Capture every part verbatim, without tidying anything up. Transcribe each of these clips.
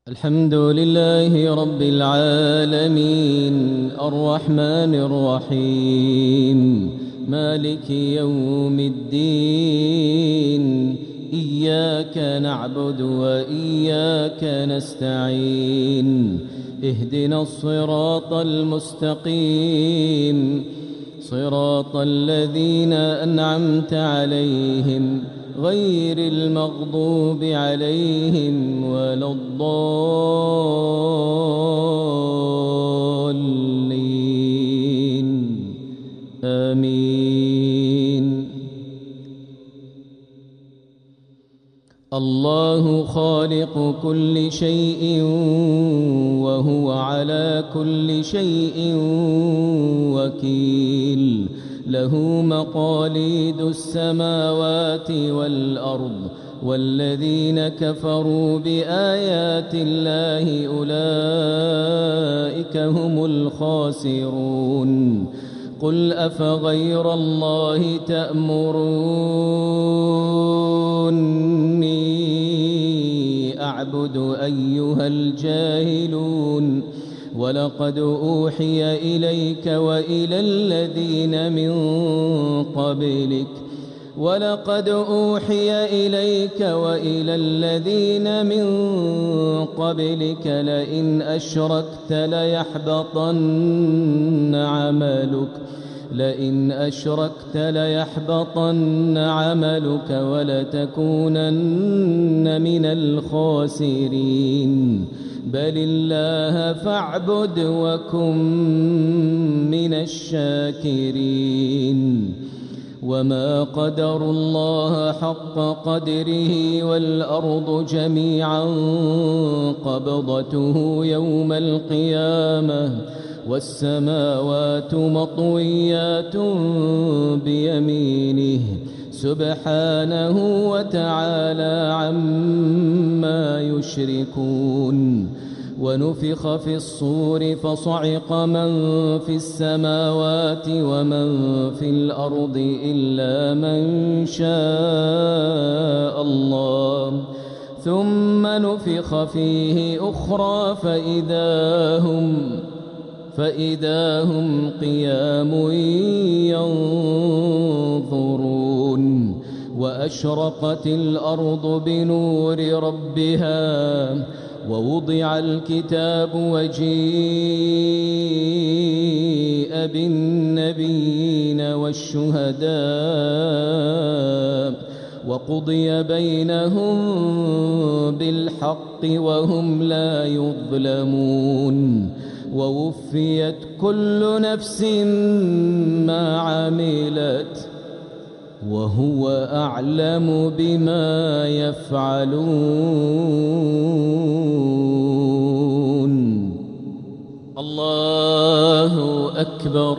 الحمد لله رب العالمين الرحمن الرحيم مالك يوم الدين إياك نعبد وإياك نستعين اهدنا الصراط المستقيم صراط الذين أنعمت عليهم غير المغضوب عليهم ولا الضالين آمين. الله خالق كل شيء وهو على كل شيء وكيل، له مقاليد السماوات والأرض، والذين كفروا بآيات الله أولئك هم الخاسرون. قل أفغير الله تأمروني أعبد أيها الجاهلون؟ ولقد أوحي إليك وإلى الذين من قبلك ولقد أوحي إليك وإلى الذين من قبلك لئن أشركت ليحبطن عملك لئن أشركت ليحبطن عملك ولتكونن من الخاسرين. بل الله فاعبد وكن من الشاكرين. وما قدروا الله حق قدره والأرض جميعا قبضته يوم القيامة والسماوات مطويات بيمينه سبحانه وتعالى عما يشركون. ونفخ في الصور فصعق من في السماوات ومن في الأرض إلا من شاء الله، ثم نفخ فيه أخرى فإذا هم فإذا هم قيام ينظرون. وأشرقت الأرض بنور ربها ووضع الكتاب وجيء بالنبيين والشهداء وقضي بينهم بالحق وهم لا يظلمون. ووفيت كل نفس ما عملت وهو أعلم بما يفعلون. الله أكبر.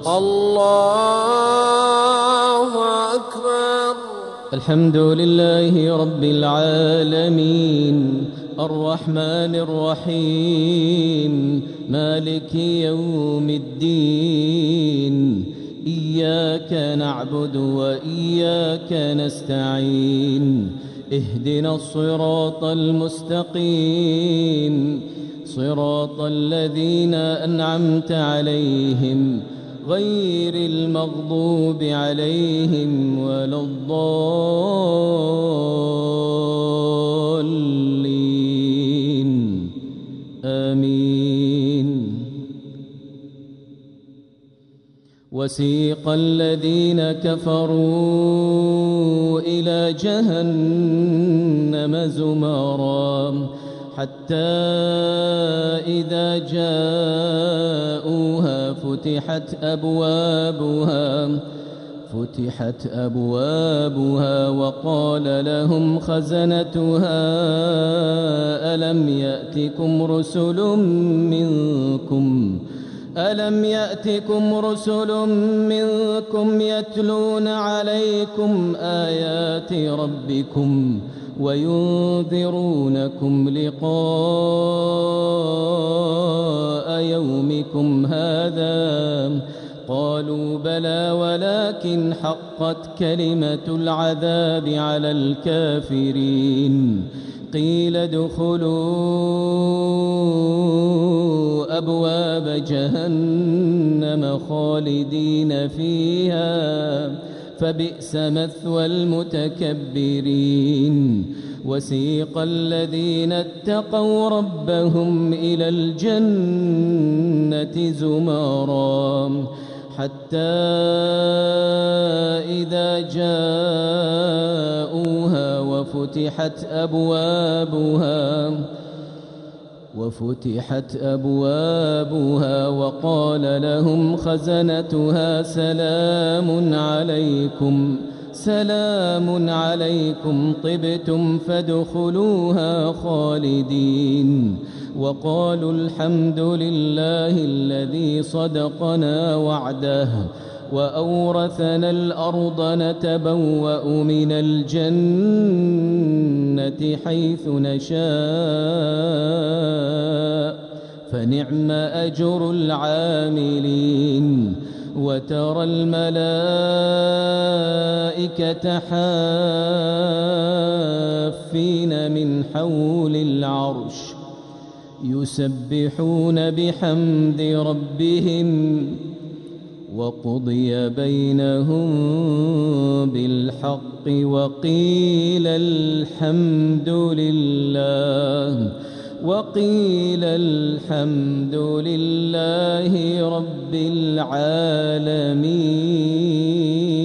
الله أكبر. الحمد لله رب العالمين الرحمن الرحيم مالك يوم الدين إياك نعبد وإياك نستعين اهدنا الصراط المستقيم صراط الذين أنعمت عليهم غير المغضوب عليهم ولا الضالين آمين. وسيق الذين كفروا إلى جهنم زمرا حتى إذا جاءوها فتحت أبوابها فتحت أبوابها وقال لهم خزنتها ألم يأتكم رسل منكم ألم يأتكم رسل منكم يتلون عليكم آيات ربكم وينذرونكم لقاء يومكم هذا؟ قالوا بلى ولكن حقت كلمة العذاب على الكافرين. قيل ادخلوا أبواب جهنم خالدين فيها فبئس مثوى المتكبرين وسيق الذين اتقوا ربهم إلى الجنة زمرا حتى إذا جاءوها وفتحت أبوابها وفتحت أبوابها وقال لهم خزنتها سلام عليكم سلام عليكم طبتم فادخلوها خالدين وقالوا الحمد لله الذي صدقنا وعده وأورثنا الأرض نتبوأ من الجنة حيث نشاء فنعم أجر العاملين وترى الملائكة حافين من حول العرش يسبحون بحمد ربهم وقضي بينهم بالحق وقيل الحمد لله وقيل الحمد لله رب العالمين.